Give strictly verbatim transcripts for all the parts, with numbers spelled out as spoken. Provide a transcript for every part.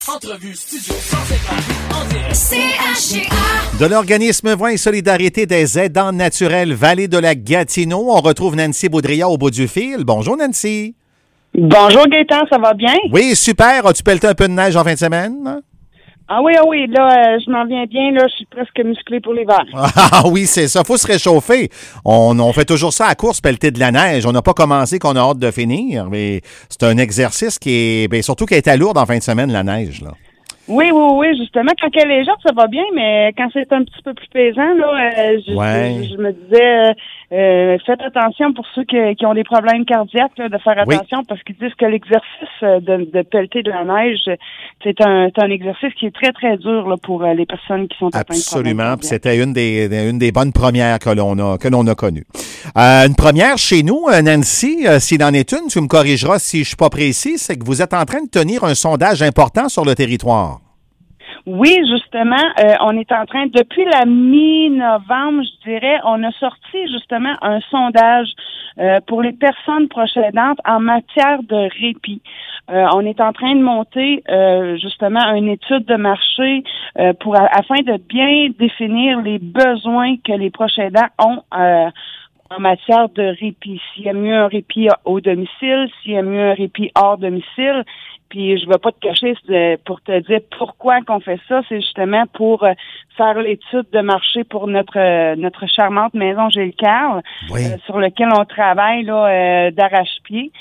Entrevue studio cent cinquante en direct. C H G A. De l'organisme Voix et Solidarité des aidants naturels Vallée de la Gatineau, on retrouve Nancy Boudria au bout du fil. Bonjour Nancy. Bonjour Gaëtan, ça va bien? Oui, super. As-tu pelleté un peu de neige en fin de semaine? Ah oui, ah oui, là, euh, je m'en viens bien, là, je suis presque musclé pour l'hiver. Ah oui, c'est ça. Faut se réchauffer. On, on fait toujours ça à course, pelleter de la neige. On n'a pas commencé qu'on a hâte de finir, mais c'est un exercice qui est, bien, surtout qui a été lourd en fin de semaine, la neige, là. Oui, oui, oui, justement, quand elle est légère, ça va bien, mais quand c'est un petit peu plus pesant, là, euh, je, Ouais. je, je me disais, euh, faites attention pour ceux qui, qui ont des problèmes cardiaques, là, de faire attention, oui. Parce qu'ils disent que l'exercice de, de pelleter de la neige, c'est un, c'est un exercice qui est très, très dur là, pour les personnes qui sont atteintes de problèmes Absolument, cardiaques. puis c'était une des, une des bonnes premières que l'on a, que l'on a connues. Euh, une première chez nous, Nancy, euh, s'il en est une, tu me corrigeras si je suis pas précis, c'est que vous êtes en train de tenir un sondage important sur le territoire. Oui, justement, euh, on est en train, depuis la mi-novembre, je dirais, on a sorti justement un sondage euh, pour les personnes proches aidantes en matière de répit. Euh, on est en train de monter euh, justement une étude de marché euh, pour afin de bien définir les besoins que les proches aidants ont euh, en matière de répit. S'il y a mieux un répit au domicile, s'il y a mieux un répit hors domicile. Puis je vais pas te cacher pour te dire pourquoi qu'on fait ça, c'est justement pour faire l'étude de marché pour notre notre charmante maison Gilles Carle, oui. euh, sur lequel on travaille là euh, d'arrache-pied.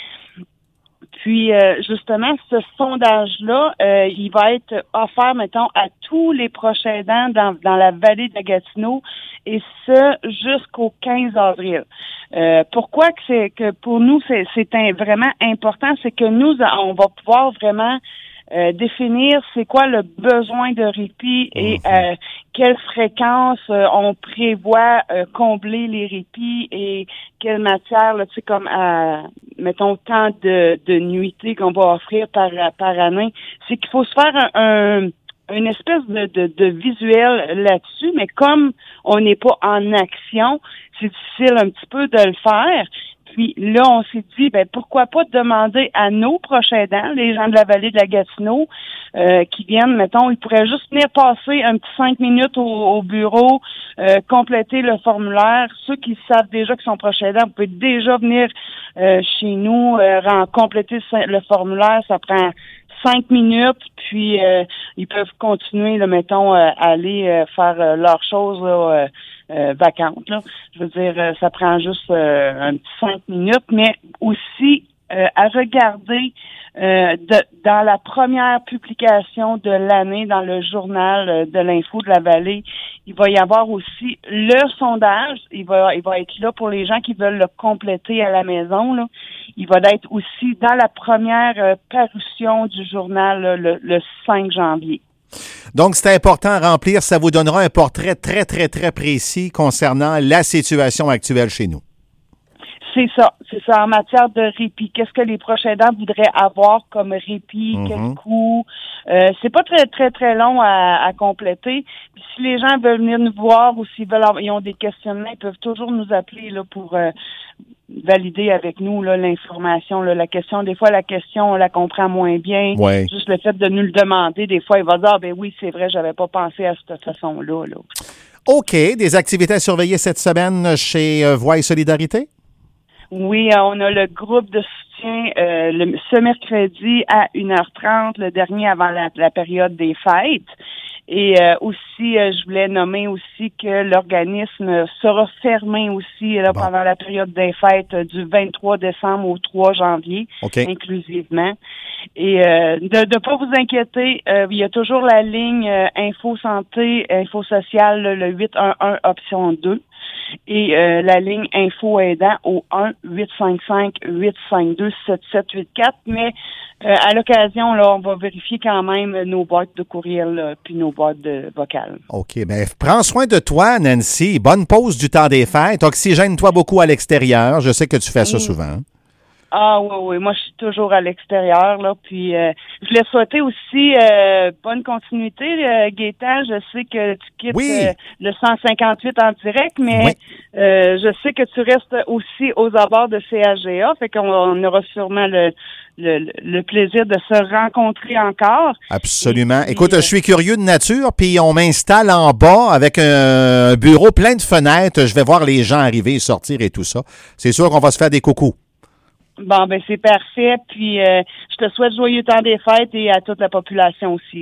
Puis euh, justement, ce sondage-là, euh, il va être offert, mettons, à tous les proches aidants dans, dans la vallée de la Gatineau, et ce jusqu'au quinze avril. Euh, pourquoi que c'est que pour nous c'est, c'est un, vraiment important, c'est que nous on va pouvoir vraiment euh, définir c'est quoi le besoin de répit et euh, quelle fréquence euh, on prévoit euh, combler les répits et quelle matière, là, tu sais, comme euh, mettons tant de, de nuitées qu'on va offrir par par année. C'est qu'il faut se faire un, un une espèce de, de, de visuel là-dessus, mais comme on n'est pas en action, c'est difficile un petit peu de le faire. Puis là, on s'est dit, ben pourquoi pas demander à nos proches aidants, les gens de la vallée de la Gatineau, euh, qui viennent, mettons, ils pourraient juste venir passer un petit cinq minutes au, au bureau, euh, compléter le formulaire. Ceux qui savent déjà qu'ils sont proches aidants, vous pouvez déjà venir euh, chez nous, euh, compléter le formulaire. Ça prend cinq minutes, puis euh, ils peuvent continuer, là, mettons, euh, aller euh, faire euh, leurs choses là, euh, euh, vacantes. Là. Je veux dire, euh, ça prend juste euh, un petit cinq minutes, mais aussi euh, à regarder euh, de, dans la première publication de l'année dans le journal euh, de l'Info de la Vallée, il va y avoir aussi le sondage. Il va, il va être là pour les gens qui veulent le compléter à la maison. Là. Il va être aussi dans la première euh, parution du journal là, le, le cinq janvier. Donc, c'est important à remplir. Ça vous donnera un portrait très, très, très précis concernant la situation actuelle chez nous. C'est ça, c'est ça. En matière de répit, qu'est-ce que les proches aidants voudraient avoir comme répit, mm-hmm. Quel coût? Euh, c'est pas très, très, très long à, à compléter. Puis si les gens veulent venir nous voir ou s'ils veulent avoir, ils ont des questionnements, ils peuvent toujours nous appeler là pour euh, valider avec nous là, l'information, là, la question. Des fois, la question, on la comprend moins bien. Ouais. Juste le fait de nous le demander, des fois, il va dire, ah, ben oui, c'est vrai, j'avais pas pensé à cette façon-là. Là. OK. Des activités à surveiller cette semaine chez euh, Voix et Solidarité? Oui, on a le groupe de soutien euh, le, ce mercredi à une heure trente, le dernier avant la, la période des fêtes. Et euh, aussi, euh, je voulais nommer aussi que l'organisme sera fermé aussi là, bon. pendant la période des fêtes euh, du vingt-trois décembre au trois janvier, okay. inclusivement. Et euh, de ne pas vous inquiéter, euh, il y a toujours la ligne euh, Info Santé, Info Sociale, le huit un un option deux. Et euh, la ligne Info Aidant au un huit cinq cinq huit cinq deux sept sept huit quatre. Mais euh, à l'occasion, là, on va vérifier quand même nos boîtes de courriel là, puis nos boîtes de vocales. OK. Bien, prends soin de toi, Nancy. Bonne pause du temps des fêtes. Oxygène-toi beaucoup à l'extérieur. Je sais que tu fais ça mmh. souvent. Ah oui, oui. Moi, je suis toujours à l'extérieur, là. Puis, euh, je voulais souhaiter aussi euh, bonne continuité, euh, Gaétan. Je sais que tu quittes Oui. euh, le cent cinquante-huit en direct, mais Oui. euh, je sais que tu restes aussi aux abords de C A G A. Fait qu'on on aura sûrement le, le, le plaisir de se rencontrer encore. Absolument. puis, Écoute, euh, je suis curieux de nature, puis on m'installe en bas avec un bureau plein de fenêtres. Je vais voir les gens arriver et sortir et tout ça. C'est sûr qu'on va se faire des coucous. Bon, ben c'est parfait. Puis, euh, je te souhaite joyeux temps des fêtes et à toute la population aussi.